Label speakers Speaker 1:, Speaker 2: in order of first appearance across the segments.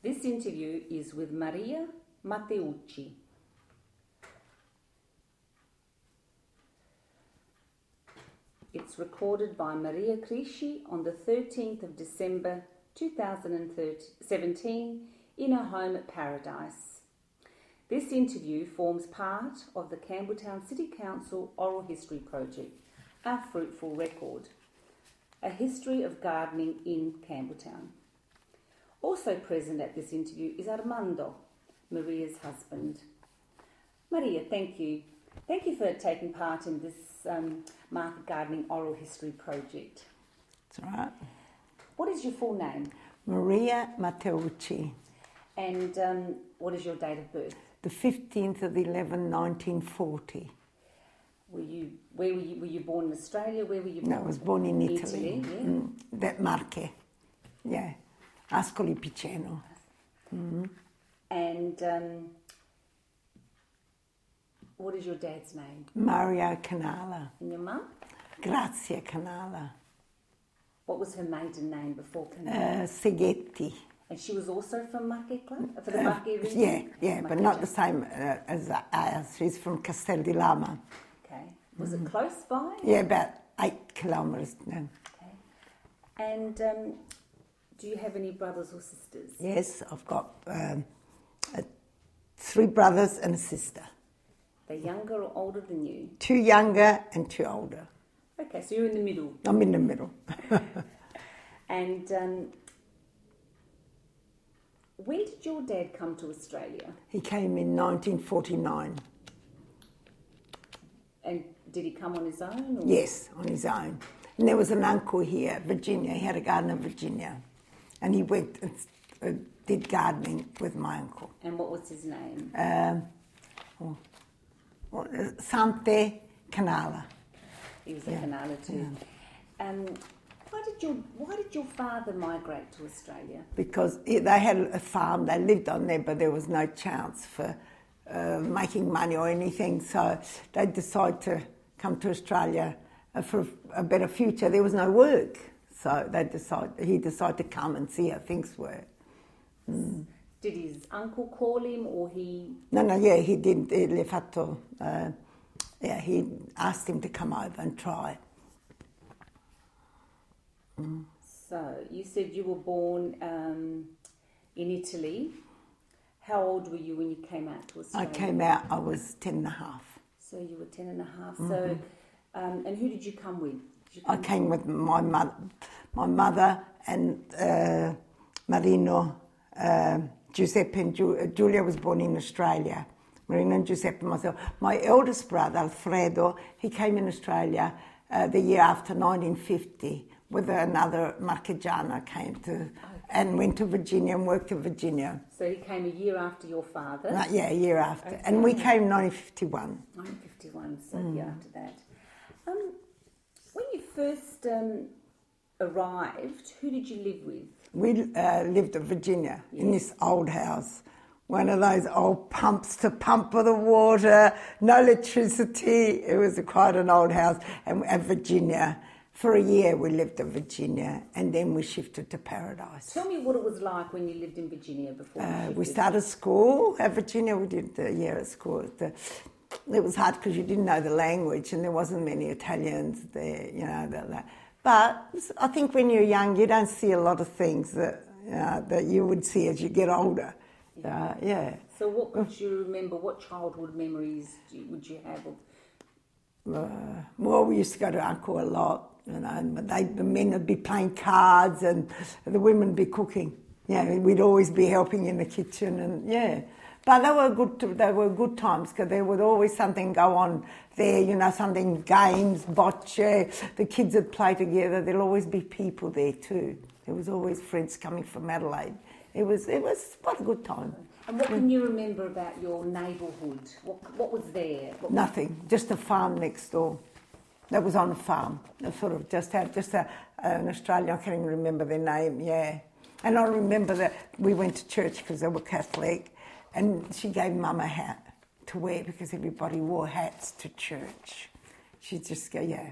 Speaker 1: This interview is with Maria Matteucci. It's recorded by Maria Crisci on the 13th of December 2017 in her home at Paradise. This interview forms part of the Campbelltown City Council Oral History Project, A Fruitful Record, a history of gardening in Campbelltown. Also present at this interview is Armando, Maria's husband. Maria, thank you. Thank you for taking part in this market gardening oral history project.
Speaker 2: That's all right.
Speaker 1: What is your full name?
Speaker 2: Maria Matteucci.
Speaker 1: And what is your date of birth?
Speaker 2: The 15th of 1940.
Speaker 1: Were you born in Australia? Where were you born?
Speaker 2: No, I was born in Italy.
Speaker 1: Italy, yeah.
Speaker 2: That Marche. Yeah. Ascoli Piceno. Mm-hmm.
Speaker 1: And what is your dad's name?
Speaker 2: Mario Canala.
Speaker 1: And your mum?
Speaker 2: Grazia Canala.
Speaker 1: What was her maiden name before Canala?
Speaker 2: Seghetti.
Speaker 1: And she was also from Marche Club? For the Marche region?
Speaker 2: Yeah, but not the same as us. She's from Castel di Lama.
Speaker 1: Okay. Was it close by?
Speaker 2: Yeah, about 8 kilometres. No.
Speaker 1: Okay. And do you have any brothers or sisters?
Speaker 2: Yes, I've got 3 brothers and a sister.
Speaker 1: They're younger or older than you?
Speaker 2: 2 younger and 2 older.
Speaker 1: Okay, so you're in the middle.
Speaker 2: I'm in the middle.
Speaker 1: And when did your dad come to Australia?
Speaker 2: He came in 1949.
Speaker 1: And did he come on his own? Or?
Speaker 2: Yes, on his own. And there was an uncle here, Virginia. He had a garden in Virginia. And he went and did gardening with my uncle.
Speaker 1: And what was his name?
Speaker 2: Sante Canala.
Speaker 1: He was a Canala too. Yeah. Why did your father migrate to Australia?
Speaker 2: Because they had a farm, they lived on there, but there was no chance for making money or anything. So they decided to come to Australia for a better future. There was no work. So he decided to come and see how things were. Mm.
Speaker 1: Did his uncle call him or he...
Speaker 2: No, he did. He asked him to come over and try. Mm.
Speaker 1: So, you said you were born in Italy. How old were you when you came out to Australia?
Speaker 2: I came out, I was 10 and a half.
Speaker 1: So you were 10 and a half. Mm-hmm. So, and who did you come with?
Speaker 2: I came with my mother and Marino, Giuseppe and Julia was born in Australia. Marino and Giuseppe and myself. My eldest brother, Alfredo, he came in Australia the year after 1950 with another Marchigiana and went to Virginia and worked in Virginia.
Speaker 1: So he came a year after your father?
Speaker 2: Yeah, a year after. Okay. And we came in 1951.
Speaker 1: 1951, so a year after that. When you first arrived, who did you live with?
Speaker 2: We lived in Virginia, in this old house. One of those old pumps to pump for the water, no electricity. It was quite an old house. And at Virginia, for a year we lived in Virginia, and then we shifted to Paradise.
Speaker 1: Tell me what it was like when you lived in Virginia before.
Speaker 2: We started school at Virginia. We did a year at school. It was hard because you didn't know the language, and there wasn't many Italians there, But I think when you're young, you don't see a lot of things that you would see as you get older. Yeah.
Speaker 1: So what could you remember? What childhood memories would you have of?
Speaker 2: Well, we used to go to Uncle a lot, and the men would be playing cards and the women would be cooking. Yeah, we'd always be helping in the kitchen, and But they were good times because there would always something go on there, something, games, bocce, the kids would play together. There'll always be people there too. There was always friends coming from Adelaide. It was quite a good time.
Speaker 1: And what can you remember about your neighbourhood? What was there?
Speaker 2: Nothing, just a farm next door. That was on a farm. They sort of just had an Australian, I can't even remember their name, And I remember that we went to church because they were Catholic. And she gave Mum a hat to wear because everybody wore hats to church. She'd just go, Yeah.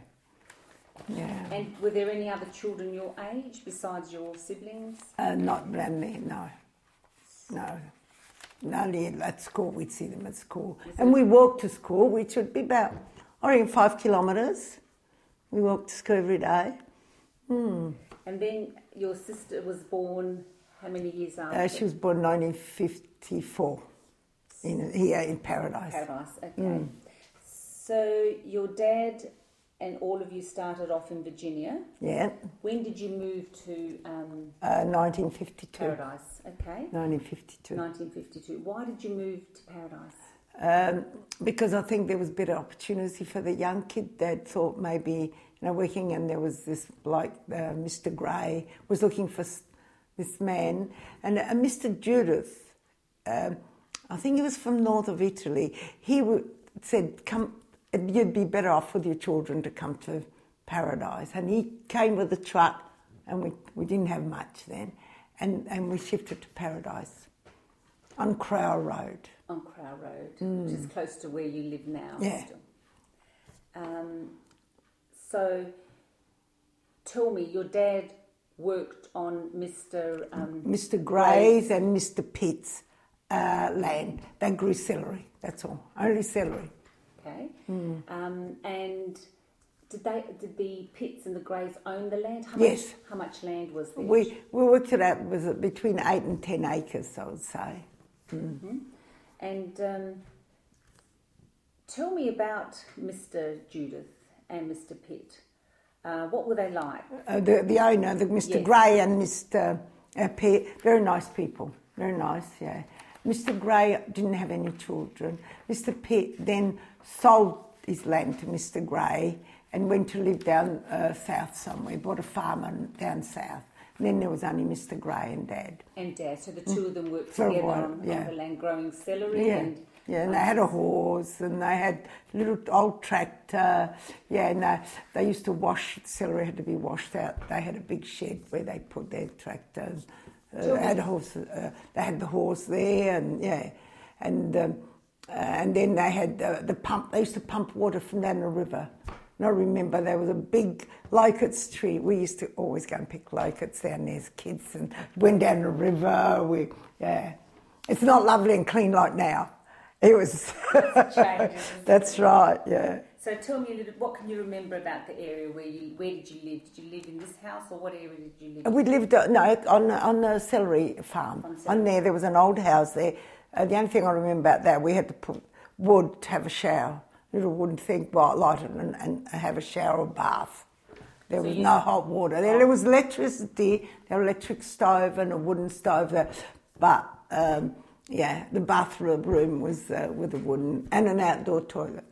Speaker 1: And were there any other children your age besides your siblings?
Speaker 2: Not around there, no. No. Only at school, we'd see them at school. And we walked to school, which would be about, I reckon, 5 kilometres. We walked to school every day.
Speaker 1: And then your sister was born how many years after?
Speaker 2: She was born 1954 here in Paradise.
Speaker 1: Paradise, okay. So your dad and all of you started off in Virginia.
Speaker 2: Yeah.
Speaker 1: When did you move to
Speaker 2: 1952.
Speaker 1: Paradise? Okay.
Speaker 2: 1952.
Speaker 1: 1952. Why did you move to Paradise?
Speaker 2: Because I think there was better opportunity for the young kid. Dad thought maybe, working, and there was this bloke, Mr. Gray, was looking for this man. And Mr. Judith, I think he was from north of Italy, he said, come, you'd be better off with your children to come to Paradise. And he came with a truck, and we didn't have much then, and we shifted to Paradise on Crow Road.
Speaker 1: On Crow Road, which is close to where you live now.
Speaker 2: Yeah.
Speaker 1: Still. So, tell me, your dad worked on
Speaker 2: Mr. Gray's and Mr. Pitt's land. They grew celery, that's all. Only celery.
Speaker 1: Okay. And did the Pitts and the Greys own the land?
Speaker 2: Yes.
Speaker 1: How much land was there?
Speaker 2: We worked it out, was between 8 and 10 acres, I would say.
Speaker 1: Mm-hmm. And tell me about Mr. Judith and Mr. Pitt. What were they like?
Speaker 2: The owner, Mr.
Speaker 1: Yes.
Speaker 2: Gray and Mr. Pitt, very nice people. Very nice, yeah. Mr. Gray didn't have any children. Mr. Pitt then sold his land to Mr. Gray and went to live down south somewhere, bought a farm down south. And then there was only Mr. Gray and Dad.
Speaker 1: And Dad, so the two of them worked
Speaker 2: For a
Speaker 1: together
Speaker 2: while,
Speaker 1: on
Speaker 2: yeah.
Speaker 1: the land growing celery and...
Speaker 2: Yeah, and they had a horse, and they had a little old tractor. Yeah, and they used to wash, celery had to be washed out. They had a big shed where they put their tractor. They had the horse there, and yeah. And then they had the pump. They used to pump water from down the river. And I remember there was a big locusts tree. We used to always go and pick locusts down there as kids and went down the river. It's not lovely and clean like now. It was. That's right, yeah.
Speaker 1: So tell me a little, what can you remember about the area where did you live? Did you live in this house, or what area did you live in?
Speaker 2: We lived, on a celery farm. On there was an old house there. The only thing I remember about that, we had to put wood to have a shower. Little wooden thing, light it and have a shower or bath. There was no hot water. There was electricity, there was an electric stove and a wooden stove there. But, the bathroom was with a wooden and an outdoor toilet.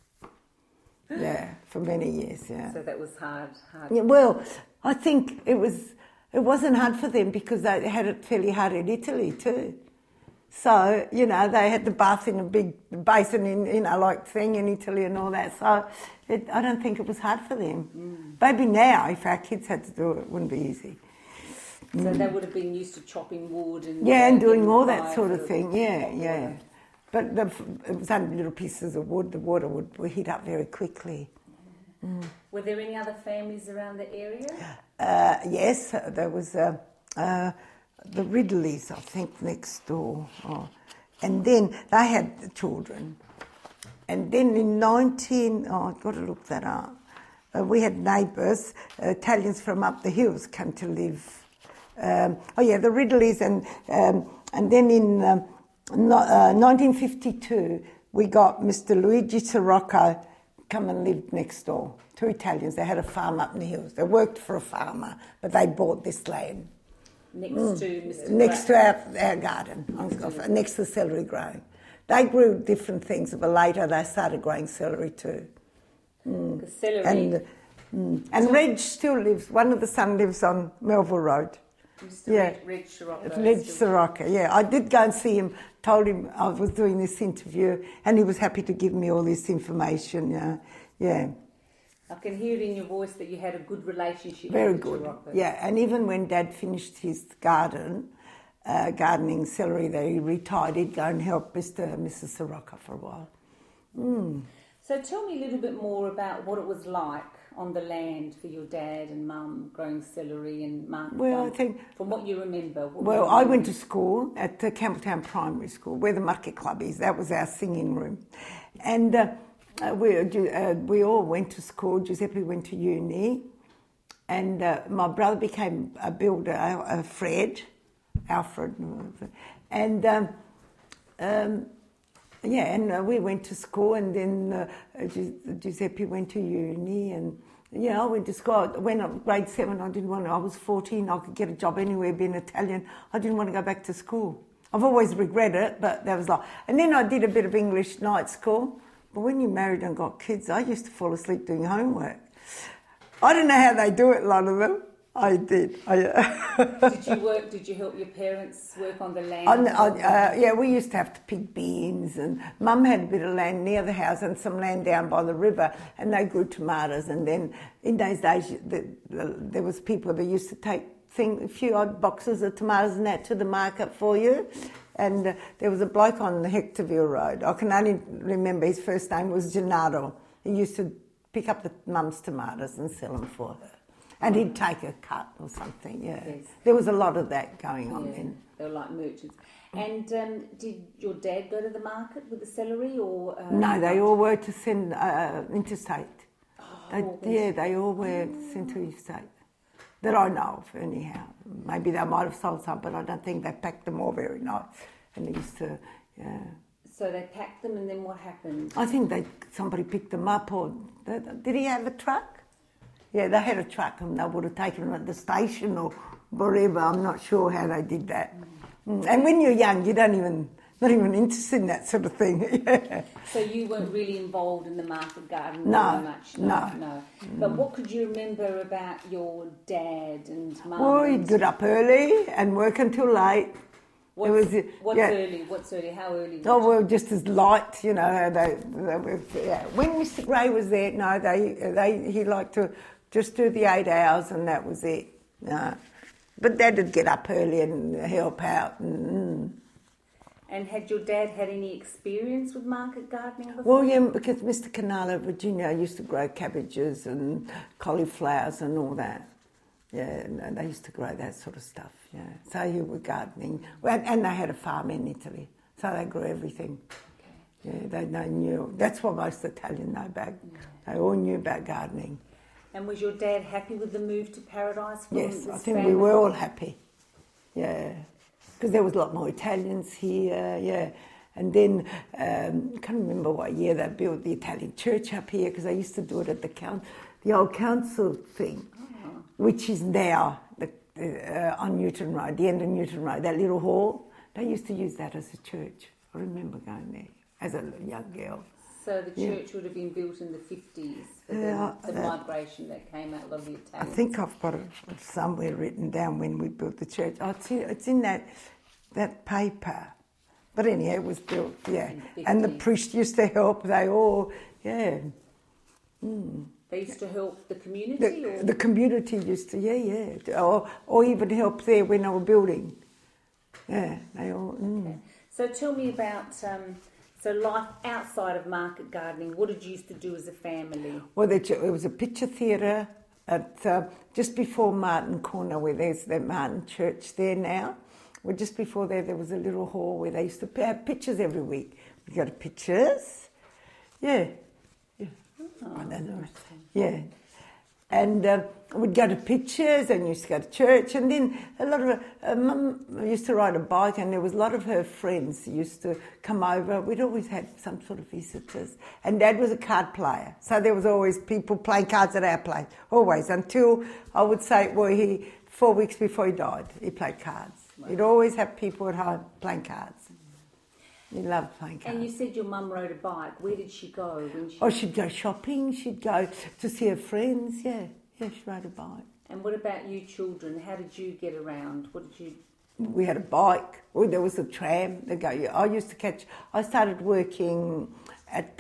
Speaker 2: Yeah, for many years, yeah.
Speaker 1: So that was hard.
Speaker 2: Yeah, well, I think it wasn't hard for them because they had it fairly hard in Italy too. So, they had the bath in a big basin thing in Italy and all that. So I don't think it was hard for them. Maybe now, if our kids had to do it, it wouldn't be easy.
Speaker 1: So they would have been used to chopping wood and...
Speaker 2: Yeah, and doing all that sort of thing, yeah. But it was only little pieces of wood. The water would heat up very quickly.
Speaker 1: Were there any other families around the area?
Speaker 2: Yes, there was the Ridleys, I think, next door. And then they had children. And then in I've got to look that up. We had neighbours, Italians from up the hills came to live. The Ridleys, and then in 1952 we got Mr. Luigi Sirocco come and lived next door. Two Italians. They had a farm up in the hills. They worked for a farmer, but they bought this land
Speaker 1: next to Mr.
Speaker 2: Next to our garden, next to the celery growing. They grew different things, but later they started growing celery too.
Speaker 1: The celery.
Speaker 2: And Reg still lives. One of the son lives on Melville Road.
Speaker 1: Reg Sirocco.
Speaker 2: Reg Sirocco, yeah. I did go and see him, told him I was doing this interview, and he was happy to give me all this information, yeah.
Speaker 1: I can hear it in your voice that you had a good relationship
Speaker 2: Very
Speaker 1: with
Speaker 2: good,
Speaker 1: Sirocco.
Speaker 2: yeah. And even when Dad finished his gardening celery, that he retired, he'd go and help Mr. and Mrs. Sirocco for a while.
Speaker 1: So tell me a little bit more about what it was like on the land for your dad and mum growing celery and market
Speaker 2: Well,
Speaker 1: garden?
Speaker 2: I think...
Speaker 1: From what you remember.
Speaker 2: Well, I went to school at the Campbelltown Primary School, where the market club is. That was our singing room. And we all went to school. Giuseppe went to uni. And my brother became a builder, Alfred. And we went to school, and then Giuseppe went to uni, and I went to school. When I was grade 7, I was 14, I could get a job anywhere being Italian. I didn't want to go back to school. I've always regretted it, but that was like... And then I did a bit of English night school, but when you're married and got kids, I used to fall asleep doing homework. I don't know how they do it, a lot of them. I did.
Speaker 1: Did you work? Did you help your parents work on the land?
Speaker 2: Yeah, we used to have to pick beans, and Mum had a bit of land near the house and some land down by the river, and they grew tomatoes. And then in those days, there was people that used to take a few odd boxes of tomatoes and that to the market for you. And there was a bloke on the Hectorville Road. I can only remember his first name was Gennaro. He used to pick up the mum's tomatoes and sell them for her. And he'd take a cut or something, yeah. Yes. There was a lot of that going on then.
Speaker 1: They were like merchants. And did your dad go to the market with the celery, or...?
Speaker 2: No, they all were to send interstate.
Speaker 1: Oh,
Speaker 2: they all were sent to interstate. That I know of, anyhow. Maybe they might have sold some, but I don't think they packed them all very nice. And they used to, yeah.
Speaker 1: So they packed them, and then what happened?
Speaker 2: I think somebody picked them up, or... Did he have a truck? Yeah, they had a truck, and they would have taken them at the station or wherever. I'm not sure how they did that. And when you're young, you're not even interested in that sort of thing. Yeah.
Speaker 1: So you weren't really involved in the market garden
Speaker 2: very
Speaker 1: much?
Speaker 2: No.
Speaker 1: But what could you remember about your dad and mum?
Speaker 2: Well, he'd get up early and work until late.
Speaker 1: What's early? How early?
Speaker 2: Oh, well, just as light, They were, yeah. When Mr. Gray was there, no, he liked to just do the 8 hours, and that was it. No. But Dad would get up early and help out. And
Speaker 1: had your dad had any experience with market gardening before?
Speaker 2: Well, yeah, because Mr. Canala, Virginia, used to grow cabbages and cauliflowers and all that. Yeah, and they used to grow that sort of stuff, yeah. So he was gardening. And they had a farm in Italy, so they grew everything. Okay. Yeah, they knew. That's what most Italians know about. Yeah. They all knew about gardening.
Speaker 1: And was your dad happy with the move to Paradise?
Speaker 2: Yes, I think we were all happy. Yeah, because there was a lot more Italians here, yeah. And then, I can't remember what year they built the Italian church up here, because they used to do it at the old council thing, which is now on Newton Road, the end of Newton Road, that little hall. They used to use that as a church. I remember going there as a young girl.
Speaker 1: So the church would have been built in the 50s for the migration that came out of the Italians.
Speaker 2: I think I've got it somewhere written down when we built the church. Oh, it's in that paper. But anyhow, it was built, yeah. And the priest used to help. They all, yeah.
Speaker 1: They used to help the community?
Speaker 2: The community used to, yeah. Or even help there when they were building. Yeah, they all...
Speaker 1: Okay. So tell me about... So life outside of market gardening, what did you used to do as a family?
Speaker 2: Well, it was a picture theatre at just before Martin Corner, where there's the Martin Church there now. Well, just before there was a little hall where they used to have pictures every week. We go to pictures. Yeah.
Speaker 1: Oh,
Speaker 2: I don't know. Yeah. And we'd go to pictures and used to go to church. And then a lot of Mum used to ride a bike, and there was a lot of her friends used to come over. We'd always had some sort of visitors. And Dad was a card player. So there was always people playing cards at our place. Always. Until, I would say, 4 weeks before he died, he played cards. Wow. He'd always have people at home playing cards. He loved playing cards.
Speaker 1: And you said your mum rode a bike. Where did she go?
Speaker 2: She'd go shopping. She'd go to see her friends. Yeah, she rode a bike.
Speaker 1: And what about you children? How did you get around?
Speaker 2: We had a bike. There was a tram. I started working at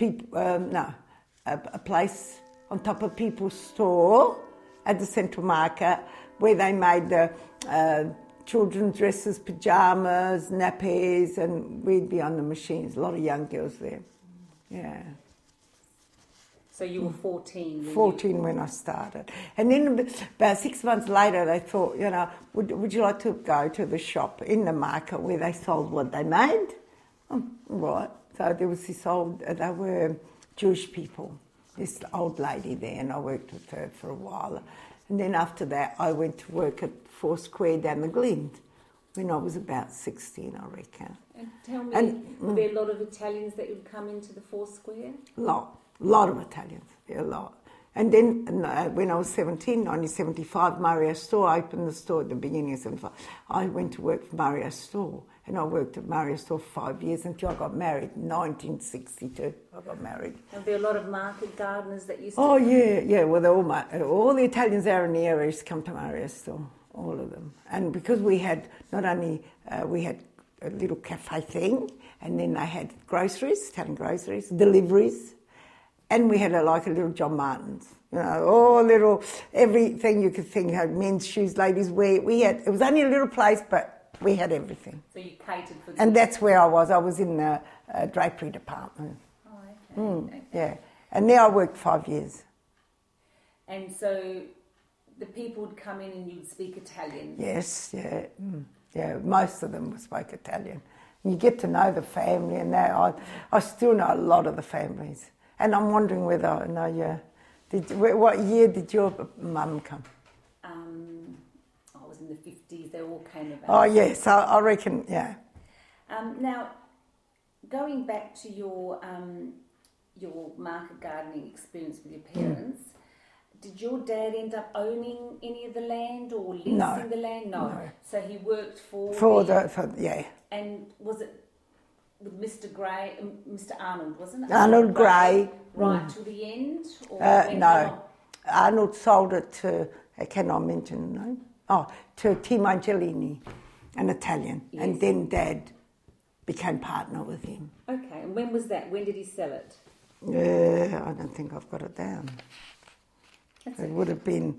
Speaker 2: a place on top of People's Store at the Central Market, where they made the children's dresses, pyjamas, nappies, and we'd be on the machines. A lot of young girls there. Yeah.
Speaker 1: So you were 14?
Speaker 2: 14 when I started. And then about 6 months later, they thought, would you like to go to the shop in the market where they sold what they made? Right. So there was this they were Jewish people, this old lady there, and I worked with her for a while. And then after that, I went to work at Four Square down the Glynde when I was about 16, I reckon.
Speaker 1: And tell me, were there a lot of Italians that would come into the Four Square?
Speaker 2: Lot of Italians, a lot. And then when I was 17, 1975, Mario Store opened the store at the beginning of 75. I went to work for Mario Store, and I worked at Mario Store for 5 years until I got married. 1962, I got married.
Speaker 1: And there were a lot of market gardeners that used to...
Speaker 2: Oh, yeah. Well, all the Italians there in the area used to come to Mario Store, all of them. And because we had not only, we had a little cafe thing, and then they had groceries, Italian groceries, deliveries, and we had a little John Martin's, all little, everything you could think of, men's shoes, ladies' wear. It was only a little place, but we had everything.
Speaker 1: So you catered for...
Speaker 2: And that's where I was in the drapery department.
Speaker 1: Oh, okay.
Speaker 2: Yeah, and there I worked 5 years.
Speaker 1: And so the people would come in and you'd speak Italian?
Speaker 2: Yes, yeah. Yeah, most of them spoke Italian. You get to know the family, and that I still know a lot of the families. And I'm wondering whether I know you. What year did your mum come?
Speaker 1: I was in the 50s. They all came about.
Speaker 2: Oh yes, I reckon. Yeah.
Speaker 1: Now, going back to your market gardening experience with your parents, did your dad end up owning any of the land or leasing the land? No. So he worked for
Speaker 2: yeah.
Speaker 1: And was it with Mr. Gray, Mr. Arnold, wasn't it?
Speaker 2: Arnold Gray.
Speaker 1: Right to the end? Or
Speaker 2: no. Arnold sold it to, can I mention the name? Oh, to Timo Angelini, an Italian. Yes. And then Dad became partner with him.
Speaker 1: Okay, and when was that? When did he sell it?
Speaker 2: I don't think I've got it down. It would have been,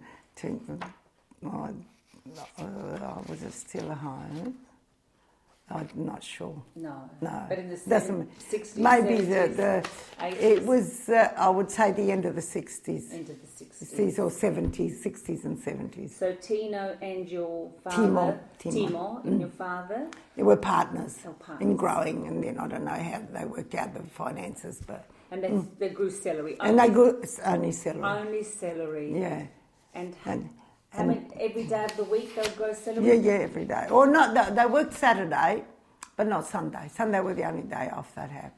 Speaker 2: was it still a home? I'm not sure.
Speaker 1: No.
Speaker 2: But
Speaker 1: in the
Speaker 2: 60s, maybe
Speaker 1: 70s,
Speaker 2: it was, I would say, the end of the 60s.
Speaker 1: End of the 60s.
Speaker 2: 60s or 70s, 60s and 70s.
Speaker 1: So Tino and your father, Timo and your father?
Speaker 2: They were partners in growing, and then I don't know how they worked out the finances, but...
Speaker 1: And they grew celery.
Speaker 2: And they grew only celery.
Speaker 1: Only celery.
Speaker 2: Yeah.
Speaker 1: And every day of the week they would grow celery?
Speaker 2: Yeah, every day. Or not, they worked Saturday, but not Sunday. Sunday was the only day off they'd have.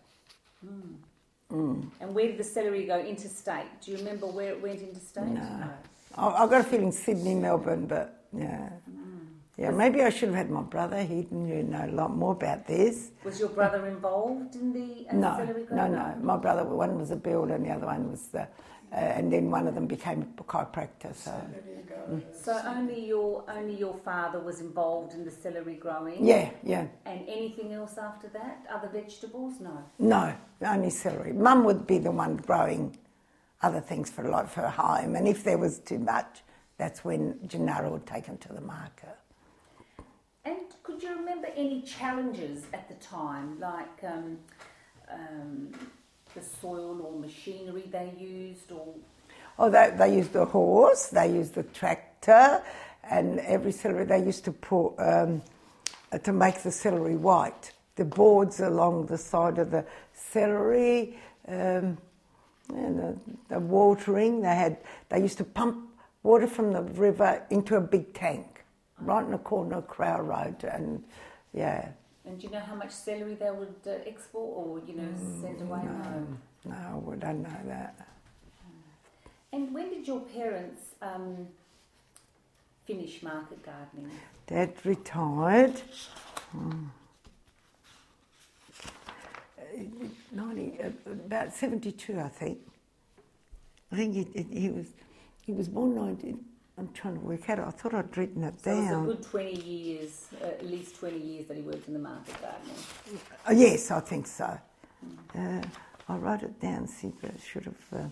Speaker 1: And where did the celery go? Interstate? Do you remember where it went interstate?
Speaker 2: No. I've got a feeling Sydney, Melbourne, but yeah. Yeah, maybe I should have had my brother. He knew a lot more about this.
Speaker 1: Was your brother involved in the celery growing?
Speaker 2: No. My brother, one was a builder and the other one was and then one of them became a chiropractor.
Speaker 1: So only your father was involved in the celery growing?
Speaker 2: Yeah.
Speaker 1: And anything else after that? Other vegetables? No?
Speaker 2: No, only celery. Mum would be the one growing other things for her home, and if there was too much, that's when Gennaro would take them to the market.
Speaker 1: And could you remember any challenges at the time, like the soil or machinery they used, or?
Speaker 2: Oh, they used the horse, they used the tractor, and every celery they used to put to make the celery white. The boards along the side of the celery, and the watering. They used to pump water from the river into a big tank. Right in the corner of Crow Road, and yeah.
Speaker 1: And do you know how much celery they would export or, send away home?
Speaker 2: No, we don't know that.
Speaker 1: And when did your parents finish market gardening?
Speaker 2: Dad retired. About 72, I think. I think he was born 19... I'm trying to work out. I thought I'd written it down.
Speaker 1: So it was a good 20 years, at least 20 years that he worked in the market gardening.
Speaker 2: Yes, I think so. I wrote it down, see, but I should have...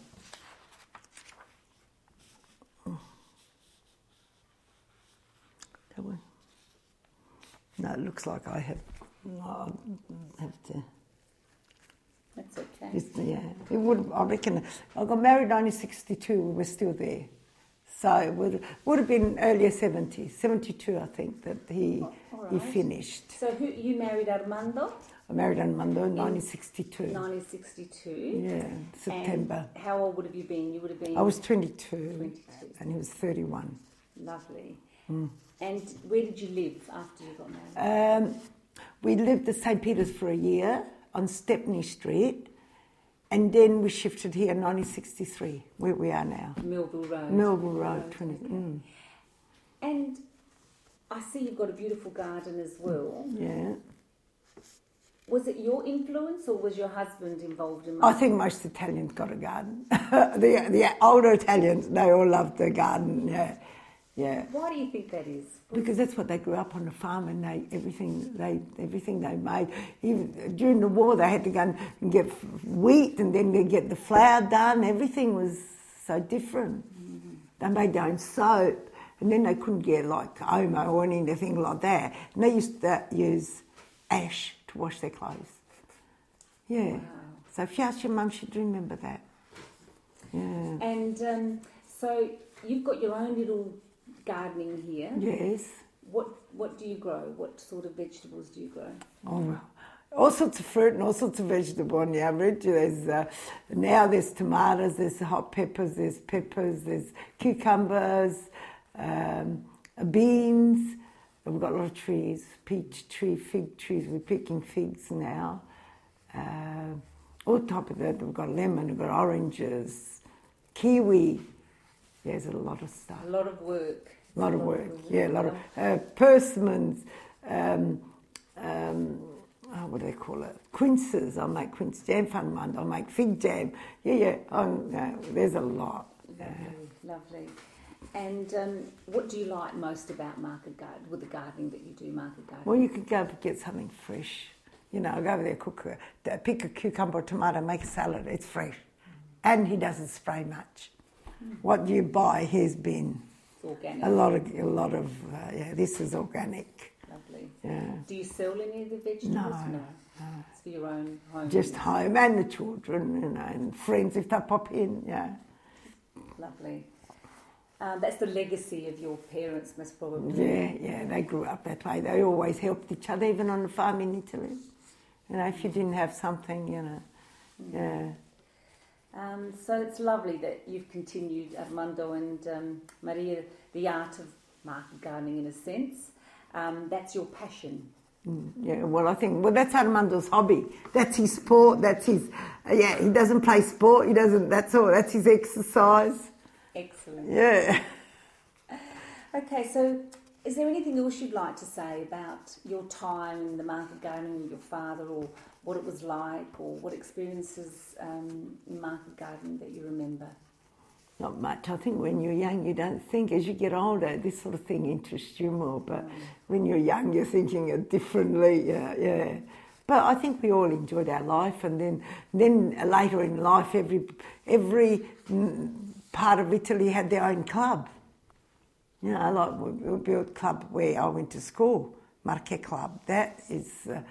Speaker 2: No, it looks like I have to...
Speaker 1: That's okay. Okay.
Speaker 2: Yeah, it would. I reckon I got married in 1962. We were still there, so it would have been earlier 70s, 72, I think, that he finished.
Speaker 1: So you married Armando?
Speaker 2: I married Armando in 1962.
Speaker 1: 1962.
Speaker 2: Yeah, September.
Speaker 1: And how old would have you been? You would have been.
Speaker 2: I was 22,
Speaker 1: 22.
Speaker 2: and he was 31.
Speaker 1: Lovely. And where did you live after you got married?
Speaker 2: We lived at St. Peter's for a year on Stepney Street, and then we shifted here in 1963, where we are now.
Speaker 1: Millville Road.
Speaker 2: Millville Road, 20.
Speaker 1: Okay. And I see you've got a beautiful garden as well.
Speaker 2: Yeah.
Speaker 1: Was it your influence, or was your husband involved in?
Speaker 2: I think most Italians got a garden. the older Italians, they all loved the garden. Yeah, yeah.
Speaker 1: Why do you think that is?
Speaker 2: Because that's what they grew up on the farm, and everything they made. Even during the war, they had to go and get wheat, and then they get the flour done. Everything was so different. Mm-hmm. They made their own soap, and then they couldn't get like Omo or anything like that. And they used to use ash to wash their clothes. Yeah. Wow. So if you ask your mum, she'd remember that. Yeah.
Speaker 1: And so you've got your own little gardening here.
Speaker 2: Yes.
Speaker 1: What do you grow? What sort of vegetables do you grow?
Speaker 2: Oh, all sorts of fruit and all sorts of vegetable on the average. Now there's tomatoes, there's hot peppers, there's cucumbers, beans. We've got a lot of trees, peach tree, fig trees. We're picking figs now. On top of that, we've got lemon, we've got oranges, kiwi. There's a lot of stuff.
Speaker 1: A lot of work.
Speaker 2: A lot of work, yeah, a lot of persimmons, what do they call it? Quinces. I'll make quince jam for Armando. I'll make fig jam. Yeah. There's a lot.
Speaker 1: Lovely. And what do you like most about market garden, with the gardening that you do, market gardening?
Speaker 2: Well, you could go and get something fresh. You know, go over there, pick a cucumber or tomato, make a salad. It's fresh. And he doesn't spray much. What you buy, he's been
Speaker 1: organic.
Speaker 2: A lot of this is organic.
Speaker 1: Lovely.
Speaker 2: Yeah.
Speaker 1: Do you sell any of the vegetables? No. It's for your own home.
Speaker 2: Just home and the children, and friends if they pop in. Yeah.
Speaker 1: Lovely. That's the legacy of your parents, most probably.
Speaker 2: Yeah. They grew up that way. They always helped each other, even on the farm in Italy. You know, if you didn't have something, yeah.
Speaker 1: So it's lovely that you've continued, Armando and Maria, the art of market gardening in a sense. That's your passion.
Speaker 2: Yeah, well, I think, that's Armando's hobby. That's his sport, that's his, he doesn't play sport, that's all, that's his exercise.
Speaker 1: Excellent.
Speaker 2: Yeah.
Speaker 1: Okay, so is there anything else you'd like to say about your time in the market gardening with your father, or what it was like, or what experiences in market gardening that you remember?
Speaker 2: Not much. I think when you're young, you don't think. As you get older, this sort of thing interests you more. But when you're young, you're thinking it differently. Yeah. But I think we all enjoyed our life, and then later in life, every part of Italy had their own club. You know, like we built a club where I went to school, Marche Club. That is,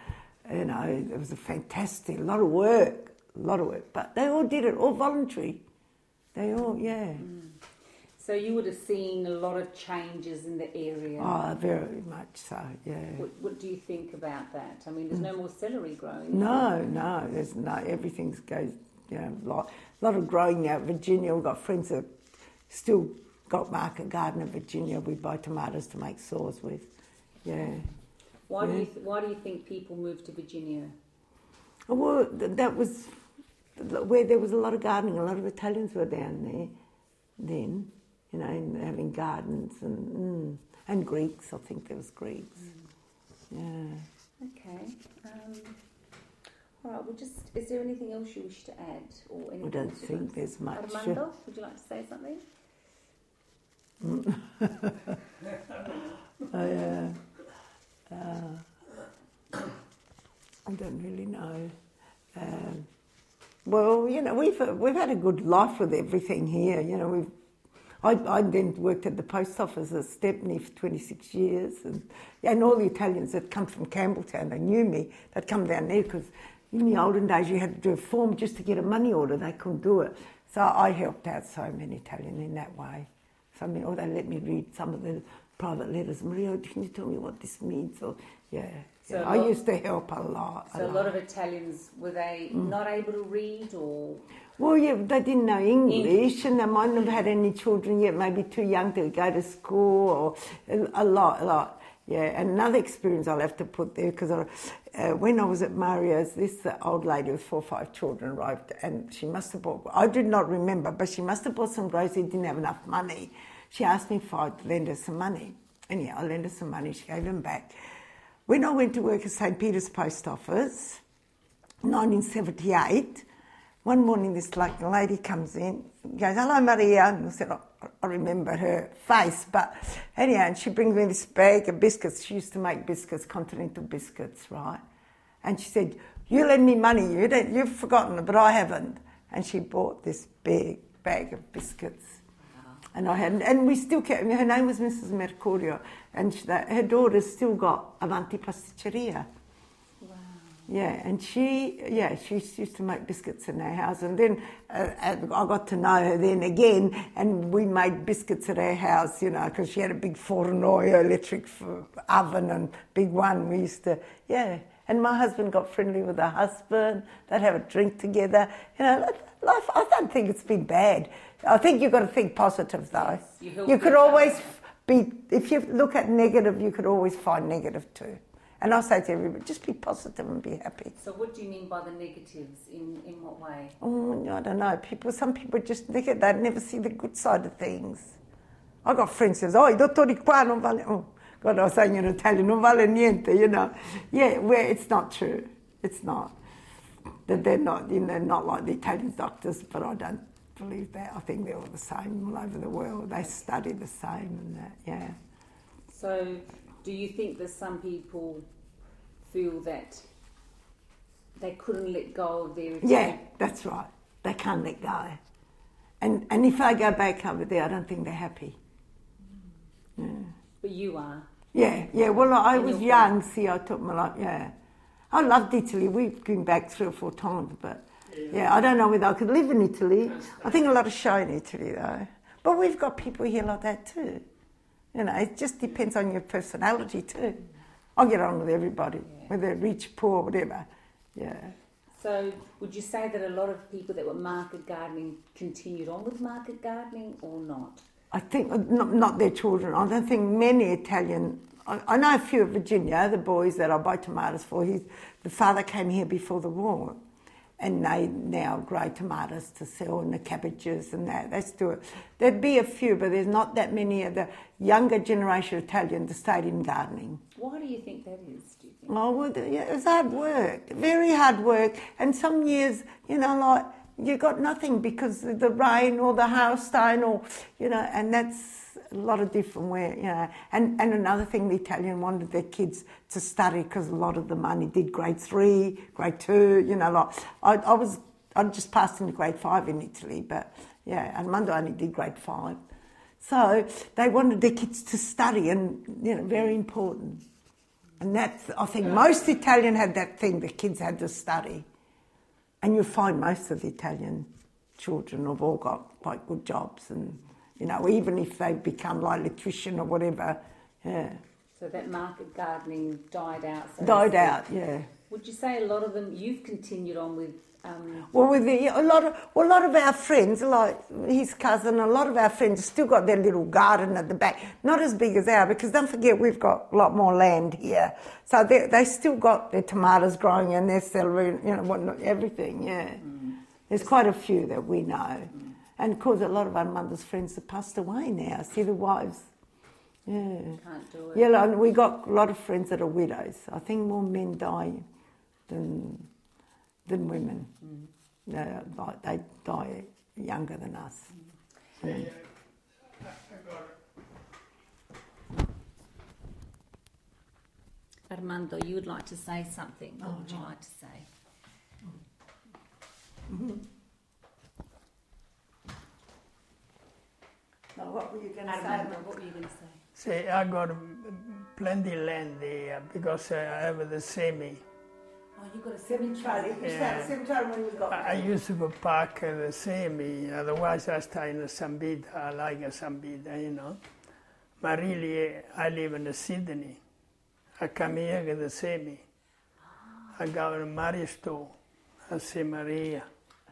Speaker 2: it was a lot of work. But they all did it, all voluntary. They all, yeah.
Speaker 1: So you would have seen a lot of changes in the area.
Speaker 2: Oh, very much so, yeah.
Speaker 1: What do you think about that? I mean, there's no more celery growing.
Speaker 2: No, there's no. Everything goes, a lot of growing now. Virginia, we've got friends that still got market garden in Virginia. We buy tomatoes to make sauce with, yeah.
Speaker 1: Why do you think people moved to Virginia?
Speaker 2: Well, that was where there was a lot of gardening. A lot of Italians were down there then, and having gardens and Greeks. I think there was Greeks. Yeah.
Speaker 1: Okay. All right. Well, is there anything else you wish to add, or anything?
Speaker 2: I don't think there's much.
Speaker 1: Armando, would you like to say something?
Speaker 2: I don't really know. Well, we've had a good life with everything here. I then worked at the post office at Stepney for 26 years, and all the Italians that come from Campbelltown, they knew me. They'd come down there because In the olden days, you had to do a form just to get a money order. They couldn't do it. So I helped out so many Italian in that way. So, or they let me read some of the private letters. Maria, can you tell me what this means? Or, so I used to help a lot.
Speaker 1: So a lot of Italians, were they not able to read or...?
Speaker 2: Well, yeah, they didn't know English and they mightn't have had any children yet, maybe too young to go to school or a lot. Yeah, and another experience I'll have to put there, because when I was at Mario's, this old lady with 4 or 5 children arrived, and she must have bought, I did not remember, but she must have bought some groceries, didn't have enough money. She asked me if I'd lend her some money. Anyhow, I lent her some money, she gave them back. When I went to work at St. Peter's Post Office, 1978, one morning this lady comes in, goes, "Hello, Maria," and I said, I remember her face, but anyhow, and she brings me this bag of biscuits. She used to make biscuits, continental biscuits, right? And she said, "You lend me money, you've forgotten it, but I haven't." And she bought this big bag of biscuits. Wow. And I had, and we still kept, her name was Mrs. Mercurio, and her daughter's still got Avanti Pasticceria. Yeah, and she used to make biscuits in our house, and then I got to know her then again, and we made biscuits at our house, because she had a big forno electric oven and big one. We used to, and my husband got friendly with her husband. They'd have a drink together. Life, I don't think it's been bad. I think you've got to think positive, though. Yes, you could always be, if you look at negative, you could always find negative too. And I say to everybody, just be positive and be happy.
Speaker 1: So what do you mean by the negatives? In what way?
Speaker 2: Oh, I don't know. Some people just negative. They never see the good side of things. I got friends who say, "Oh, i dottori qua non vale..." Oh, God, I was saying in Italian, "non vale niente," Yeah, where it's not true. It's not. That they're not, not like the Italian doctors, but I don't believe that. I think they're all the same all over the world. They study the same and that, yeah.
Speaker 1: So... do you think that some people feel that they couldn't let go of their Italian?
Speaker 2: Yeah, that's right. They can't let go. And if I go back over there, I don't think they're happy. Yeah.
Speaker 1: But you are?
Speaker 2: Yeah. Well, I was young, see, I took my life, yeah. I loved Italy. We've been back 3 or 4 times, but I don't know whether I could live in Italy. I think a lot of show in Italy, though. But we've got people here like that too. It just depends on your personality too. I'll get on with everybody, whether rich, poor, whatever. Yeah.
Speaker 1: So would you say that a lot of people that were market gardening continued on with market gardening or not?
Speaker 2: I think not their children. I don't think many Italian... I know a few of Virginia, the boys that I buy tomatoes for. The father came here before the war, and they now grow tomatoes to sell, and the cabbages and that. They still, there'd be a few, but there's not that many of the younger generation of Italians that stayed in gardening.
Speaker 1: Why do you think that is, do you think?
Speaker 2: Oh, well, it's hard work, very hard work. And some years, like, you got nothing because of the rain or the hailstone or, and that's a lot of different way, And another thing, the Italian wanted their kids to study because a lot of the money did grade 3, grade 2, like I just passed into grade 5 in Italy, but Armando only did grade 5. So they wanted their kids to study and, very important. And that's, I think most Italian had that thing, the kids had to study. And you'll find most of the Italian children have all got quite good jobs and, even if they become like electrician or whatever,
Speaker 1: So that market gardening died out?
Speaker 2: Died out, yeah.
Speaker 1: Would you say a lot of them, you've continued on with...
Speaker 2: Well, a lot of our friends, like his cousin, a lot of our friends have still got their little garden at the back. Not as big as ours, because don't forget we've got a lot more land here. So they still got their tomatoes growing and their celery, everything, yeah. There's quite a few that we know. And of course a lot of our mother's friends have passed away now. See the wives. Yeah.
Speaker 1: Can't do it.
Speaker 2: Yeah, and we got a lot of friends that are widows. I think more men die than women. They die younger than us.
Speaker 1: Armando, you would like to say something. What would you like to say?
Speaker 2: Now, what were you going to
Speaker 1: Armando, what were you going to say?
Speaker 3: See, I got plenty land there because I have the semi.
Speaker 1: Oh, you got a semi-trailer.
Speaker 2: You stayed at the semi-trailer when we got
Speaker 3: I used to park the semi, otherwise I stay in San Beda. I like San Beda, you know. But really, I live in Sydney. I come here with the semi. I go to Maria store. I see Maria.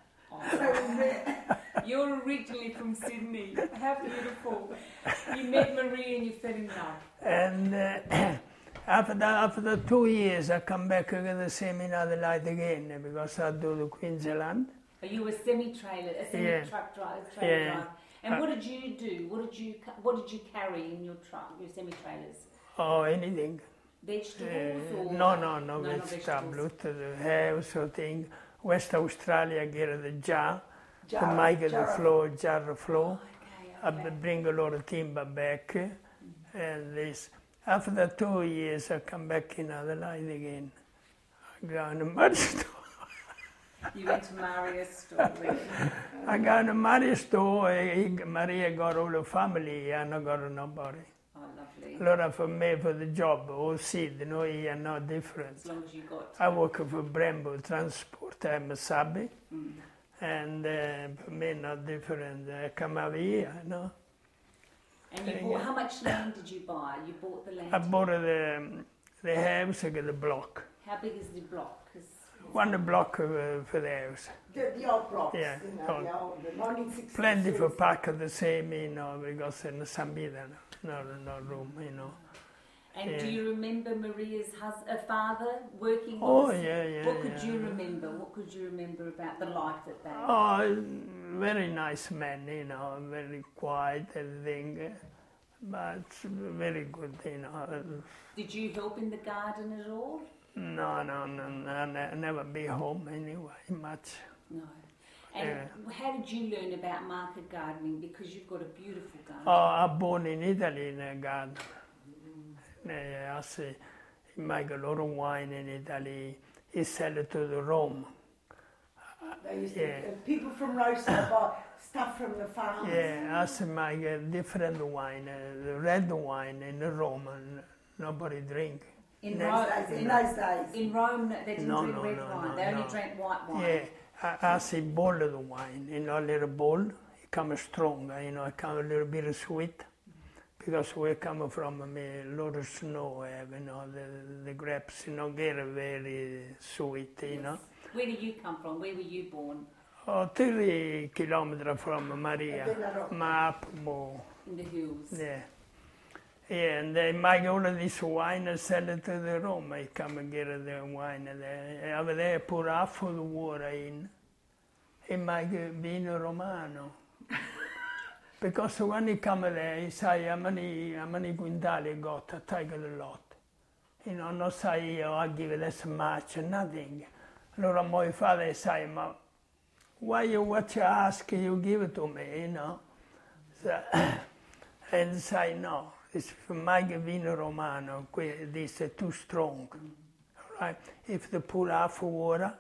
Speaker 1: You're originally from Sydney. How beautiful. You met Maria and you fell in love.
Speaker 3: And after 2 years, I come back with the semi in Adelaide again because I do the Queensland.
Speaker 1: Are you a semi-trailer, a semi-truck driver? Driver? And what did you do? What did you carry in your truck, your semi-trailers?
Speaker 3: Oh, anything.
Speaker 1: Vegetables or?
Speaker 3: No vegetables. The house or thing. West Australia get the jar to make the floor, jar of floor. Okay. I bring a lot of timber back, and this. After 2 years, I come back in Adelaide again. I go in the mud store.
Speaker 1: You went to Maria's store, really?
Speaker 3: I go in the Maria's store. Maria got all the family, and I got nobody.
Speaker 1: Oh, lovely.
Speaker 3: A lot of them made for the job, all seed, you know, here no different.
Speaker 1: As long as you got.
Speaker 3: I work for Brembo Transport, I'm a subby, and for me not different. I come over here, you know.
Speaker 1: And you bought, how much land did you buy? You bought the land?
Speaker 3: I bought the house, I got the block.
Speaker 1: How big is the block?
Speaker 3: 1 block for the house.
Speaker 2: The old blocks,
Speaker 3: yeah,
Speaker 2: you know, the 1960s.
Speaker 3: Plenty for park of the same, you know, because in San Beda, no room, you know.
Speaker 1: And do you remember Maria's father working?
Speaker 3: Oh, yeah.
Speaker 1: What could you remember? What could you remember about the life that they had?
Speaker 3: Oh, very nice man, you know, very quiet, everything, but very good, you know.
Speaker 1: Did you help in the garden at all?
Speaker 3: No, I never be home anyway, much.
Speaker 1: No. And how did you learn about market gardening? Because you've got a beautiful garden.
Speaker 3: Oh, I'm born in Italy in a garden. I see, he make a lot of wine in Italy. He sell it to the Rome.
Speaker 2: They used to, people from Rosa buy stuff from the farms.
Speaker 3: Yeah, I see make a different wine, the red wine in the Rome, and nobody drink.
Speaker 2: In those days.
Speaker 1: In Rome, they didn't drink red wine. They only drank white wine.
Speaker 3: Yeah, I see bowl of the wine, you know, a little bowl. It comes strong, you know, it comes a little bit sweet. Because we come from a lot of snow, you know, the grapes, you know, get very sweet, you know.
Speaker 1: Where did you come from? Where were you born?
Speaker 3: Oh, 30 kilometers from Maria, Mapo.
Speaker 1: In the hills.
Speaker 3: Yeah. Yeah, and they make all of this wine and sell it to the Rome. I come and get the wine. Over there, put half of the water in. He make vino romano. Because when he come there, he say, how many quintali you got? I take a lot. You know, not say, oh, I give it this much, nothing. Allora my father say, ma what you ask, you give it to me, you know. So, and say, no, it's for my vino romano, this is too strong. Right? If they put half water,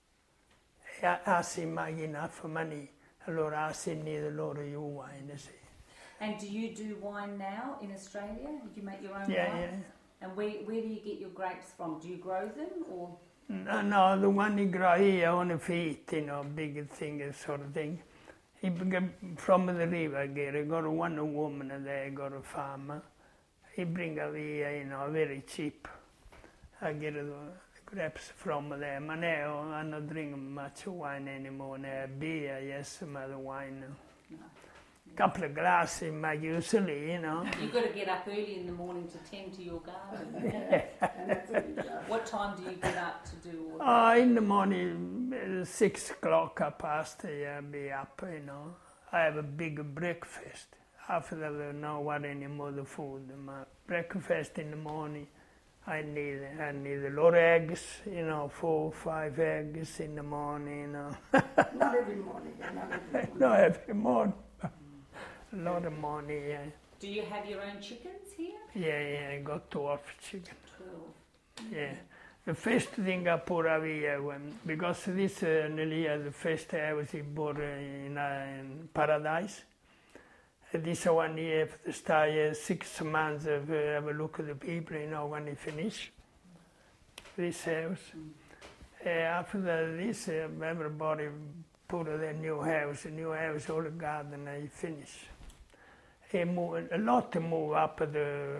Speaker 3: I see make enough money. Allora I need a lot of your wine.
Speaker 1: And do you do wine now in Australia? Do you make your own wine?
Speaker 3: Yeah.
Speaker 1: And where do you get your grapes from? Do you grow them or?
Speaker 3: No, the one you grow here on the feet, you know, big thing, sort of thing. He from the river, I got one woman there, got a farmer. He bring over here, you know, very cheap. I get the grapes from there. But now I don't drink much wine anymore. Now beer, yes, but wine. No. Couple of glasses, my usually, you know.
Speaker 1: You've got to get up early in the morning to tend to your garden. What time do you get up to do all that?
Speaker 3: In the morning, 6 o'clock past, I'll be up, you know. I have a big breakfast. After that, I don't know what anymore the food. My breakfast in the morning, I need a lot of eggs, you know, 4 or 5 eggs in the morning, you know.
Speaker 2: Not every morning,
Speaker 3: Not every morning. A lot of money, yeah.
Speaker 1: Do you have your own chickens here?
Speaker 3: Yeah, I got 12 chickens.
Speaker 1: 12.
Speaker 3: Yeah. The first thing I put over here, because this nearly the first house he bought in Paradise. This one here, have to stay 6 months, have a look at the people, you know, when he finish this house. After this, everybody put their new house, all the garden they finished. A lot to move up the,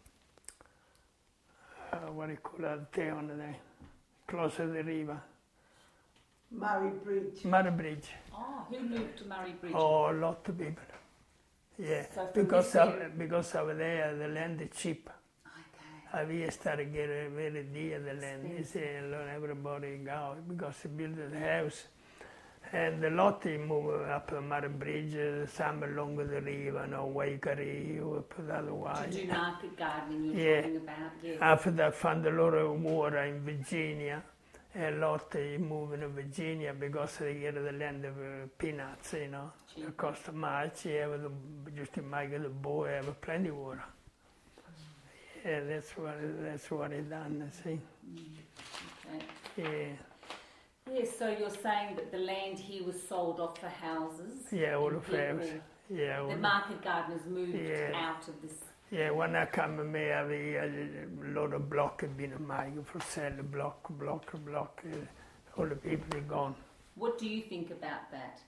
Speaker 3: what do you call that town there, close to the river.
Speaker 2: Murray Bridge.
Speaker 3: Murray Bridge.
Speaker 1: Oh, who moved to Murray Bridge?
Speaker 3: Oh, a lot of people. Yeah,
Speaker 1: So from
Speaker 3: because over there the land is cheap.
Speaker 1: Okay.
Speaker 3: We started getting very dear the land. You see, everybody go because they built the house. And a lot they move up the Murray Bridge, some along the river, Waikerie, or otherwise.
Speaker 1: To do market gardening
Speaker 3: Yeah.
Speaker 1: talking about, yes.
Speaker 3: After that, found a lot of water in Virginia. A lot they move in Virginia because they get the land of peanuts, It cost much. Just to make the boy have plenty of water. Yeah, that's what he done, see.
Speaker 1: Okay.
Speaker 3: Yeah.
Speaker 1: Yes, so you're saying that the land here was sold off for houses?
Speaker 3: Yeah, all
Speaker 1: and
Speaker 3: of them.
Speaker 1: people-
Speaker 3: Yeah,
Speaker 1: The market gardeners moved
Speaker 3: Yeah.
Speaker 1: out of this.
Speaker 3: yeah, when I come here, we had a lot of block had been made for sale, block. All the people are gone.
Speaker 1: What do you think about that?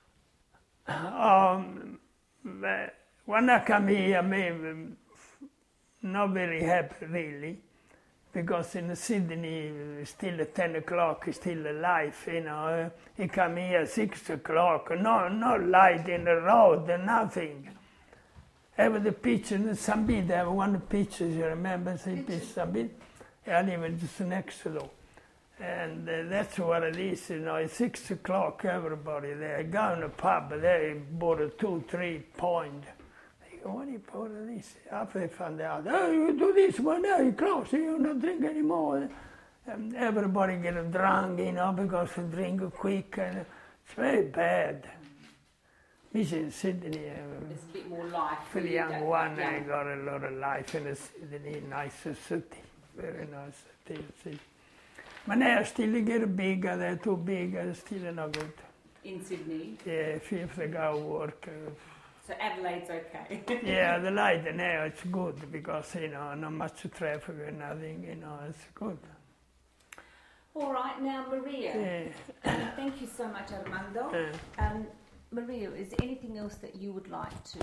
Speaker 3: When I come here, I'm not very happy really, because in Sydney, still at 10 o'clock, is still alive, You come here at 6 o'clock, no light in the road, nothing. Have the picture, some bit, I have one picture, you remember, some bit? I live just next door. And that's what it is, at 6 o'clock, everybody there, go in the pub, they bought a 2-3 point. They go, what do you bought this? After they found out, oh, you do this one, now you close, you don't drink anymore. And everybody get drunk, because they drink quick, and it's very bad. This in Sydney.
Speaker 1: There's a bit more life.
Speaker 3: For the
Speaker 1: you
Speaker 3: young
Speaker 1: don't-
Speaker 3: one,
Speaker 1: yeah.
Speaker 3: I got a lot of life in Sydney, nice city, very nice city. But now still get bigger, they're too big, still not good.
Speaker 1: In Sydney.
Speaker 3: Yeah, if they go work.
Speaker 1: So Adelaide's okay.
Speaker 3: Yeah, the light now it's good because not much traffic and nothing. It's good.
Speaker 1: All right, now Maria.
Speaker 3: Yeah.
Speaker 1: Thank you so much, Armando. Maria, is there anything else that you would like to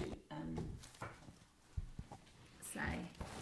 Speaker 1: say?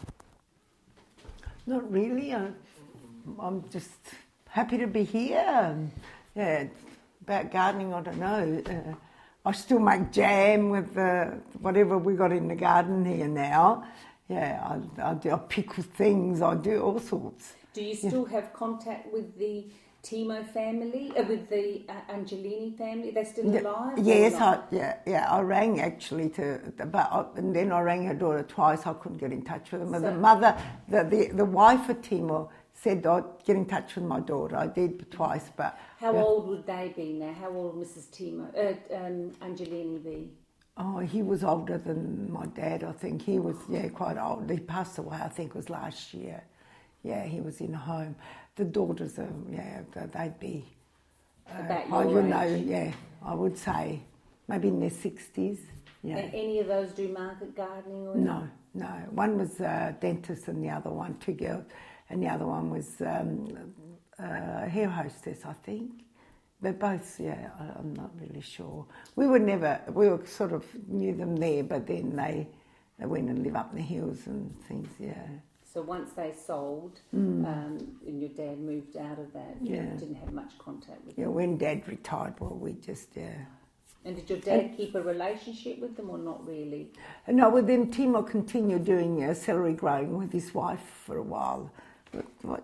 Speaker 2: Not really. I'm just happy to be here. Yeah, about gardening, I don't know. I still make jam with whatever we got in the garden here now. Yeah, I pickle things. I do all sorts.
Speaker 1: Do you still have contact with the Timo family, with the Angelini family? They're still alive?
Speaker 2: Yes, I rang actually and then I rang her daughter twice. I couldn't get in touch with them. And the mother, the wife of Timo said I'd get in touch with my daughter. I did twice, but
Speaker 1: how old would they be now? How old would Mrs. Angelini be?
Speaker 2: Oh, he was older than my dad. I think he was quite old. He passed away. I think it was last year. Yeah, he was in a home. The daughters are, they'd be,
Speaker 1: About your age?
Speaker 2: I would say maybe in their 60s. Yeah.
Speaker 1: And any of those do market gardening? Or
Speaker 2: No. One was a dentist and the other one, 2 girls, and the other one was a hair hostess, I think. They're both, I'm not really sure. We were sort of knew them there, but then they went and live up in the hills and things,
Speaker 1: So once they sold, and your dad moved out of that, you didn't have much contact with them?
Speaker 2: Yeah, when Dad retired, well, we just,
Speaker 1: And did your dad keep a relationship with them or not really?
Speaker 2: No, well then Timo continued doing celery growing with his wife for a while. But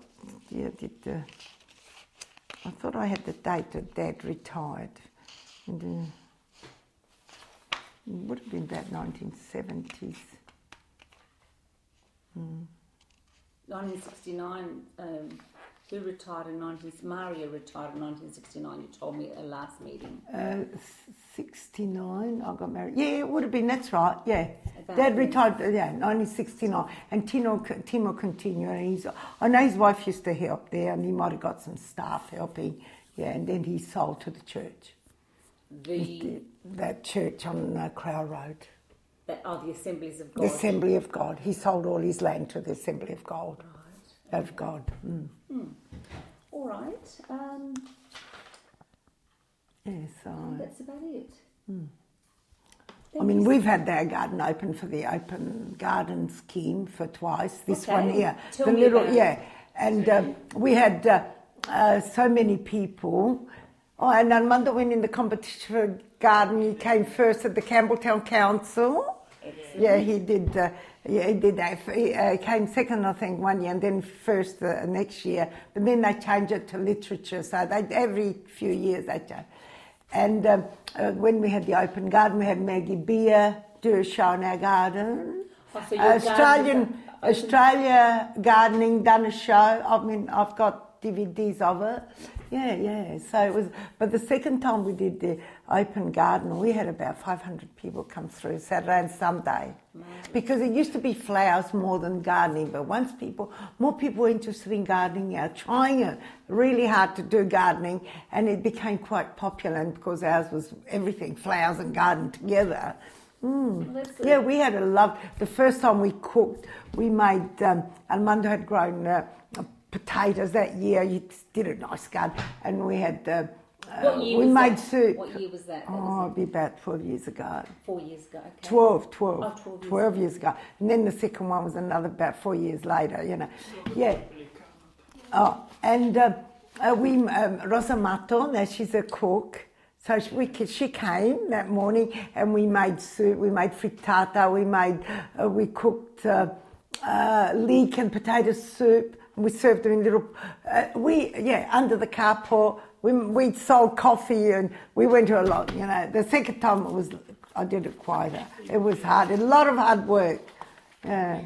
Speaker 2: I thought I had the date that Dad retired. And, it would have been about 1970s.
Speaker 1: 1969, who retired in Maria retired in 1969, you told me at the last meeting.
Speaker 2: 69, I got married. Yeah, it would have been, that's right, yeah.
Speaker 1: About
Speaker 2: Dad retired, 1969. And Timo continued. And I know his wife used to help there, and he might have got some staff helping. Yeah, and then he sold to the church. That church on Crow Road.
Speaker 1: The Assemblies of God.
Speaker 2: The Assembly of God. He sold all his land to the Assembly of God.
Speaker 1: Right.
Speaker 2: Of God.
Speaker 1: All right. right.
Speaker 2: Yeah, so...
Speaker 1: That's about it.
Speaker 2: I mean, we've had our garden open for the Open Garden Scheme for twice. This one here,
Speaker 1: Tell me about it.
Speaker 2: and we had so many people. Oh, and Armando went in the competition for garden. He came first at the Campbelltown Council.
Speaker 1: Excellent.
Speaker 2: Yeah, he did. He did that. He came second, I think, one year, and then first the next year. But then they changed it to literature, so every few years they change. And when we had the open garden, we had Maggie Beer do a show in our garden.
Speaker 1: Oh, so your
Speaker 2: Australia gardening done a show. I mean, I've got DVDs of it. Yeah. So it was. But the second time we did the open garden, we had about 500 people come through Saturday and Sunday, because it used to be flowers more than gardening. But once more people were interested in gardening, trying it really hard to do gardening, and it became quite popular. And because ours was everything, flowers and garden together. Yeah, we had a love. The first time we cooked, we made. Armando had grown potatoes that year. He did a nice garden, and we had.
Speaker 1: What year
Speaker 2: we
Speaker 1: was
Speaker 2: made
Speaker 1: that?
Speaker 2: soup.
Speaker 1: What year was that?
Speaker 2: It'd be about 12 years ago.
Speaker 1: 4 years ago. Okay.
Speaker 2: 12
Speaker 1: 12
Speaker 2: years ago. And then the second one was another about 4 years later, Yeah. Oh, and Rosa Mato, now she's a cook. So she came that morning and we made soup, we made frittata, we cooked leek and potato soup. We served them in little, under the carport. We sold coffee and we went to a lot, The second time I did it quieter. It was hard, a lot of hard work. Yeah.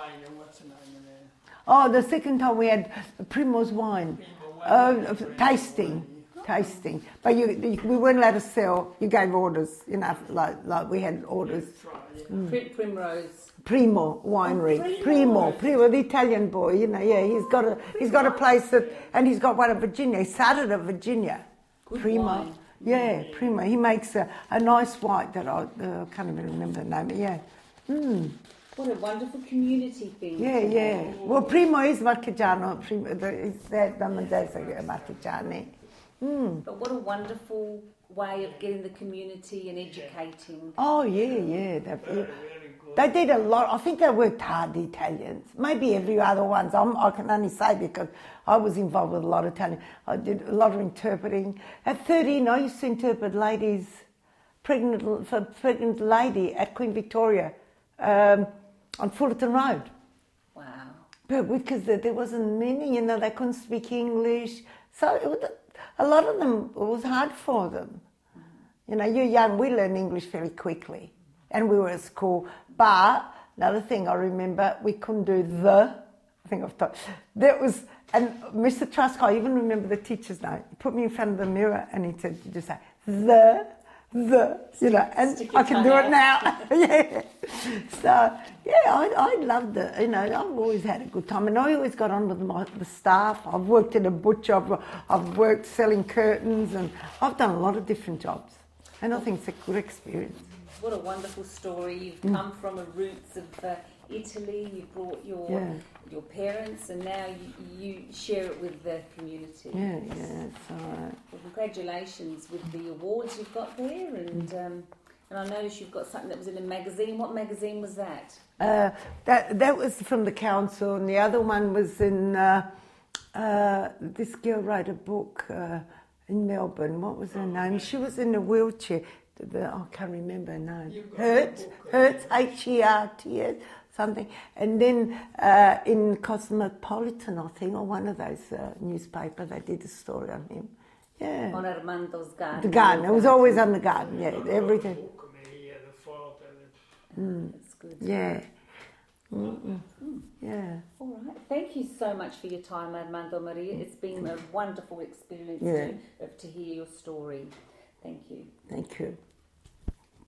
Speaker 2: Oh, the second time we had Primo's wine, tasting. But we weren't allowed to sell. You gave orders, like we had orders.
Speaker 1: Primrose.
Speaker 2: Primo Winery. Primo, the Italian boy, he's got a place and he's got one in Virginia. He started at Virginia.
Speaker 1: Good
Speaker 2: Primo.
Speaker 1: wine.
Speaker 2: Yeah, Primo. He makes a nice white that I can't even remember the name.
Speaker 1: What a wonderful community thing.
Speaker 2: Yeah. Well, Primo is Marchigiano. Is that Marchigiani.
Speaker 1: But what a wonderful way of getting the community and educating.
Speaker 2: Oh, yeah. They did a lot. I think they worked hard, the Italians. Maybe every other ones. I can only say because I was involved with a lot of Italian. I did a lot of interpreting. At 13, I used to interpret pregnant lady at Queen Victoria on Fullerton Road.
Speaker 1: Wow.
Speaker 2: But because there wasn't many, they couldn't speak English. So a lot of them, it was hard for them. You're young, we learn English very quickly. And we were at school. But another thing I remember, we couldn't do I think I've taught. And Mr. Trusk, I even remember the teacher's name. He put me in front of the mirror and he said, you just say, and I can do it now. Yeah. So, I loved it. I've always had a good time. And I always got on with the staff. I've worked in a butcher. I've worked selling curtains. And I've done a lot of different jobs. And I think it's a good experience.
Speaker 1: What a wonderful story. You've come from the roots of Italy. You brought your parents, and now you share it with the community.
Speaker 2: Yeah, it's all right.
Speaker 1: Well, congratulations with the awards you've got there, and I noticed you've got something that was in a magazine. What magazine was that?
Speaker 2: That was from the council, and the other one was in. This girl wrote a book in Melbourne. What was her name? She was in a wheelchair. I can't remember her name. Hertz, Hertz, something. And then in Cosmopolitan, I think, or one of those newspapers, they did a story on him. Yeah.
Speaker 1: On Armando's garden.
Speaker 2: The garden. It was always on the garden, everything.
Speaker 1: That's good.
Speaker 2: Yeah. Yeah.
Speaker 1: All right. Thank you so much for your time, Armando Maria. It's been a wonderful experience to hear your story. Thank you.
Speaker 2: Thank you.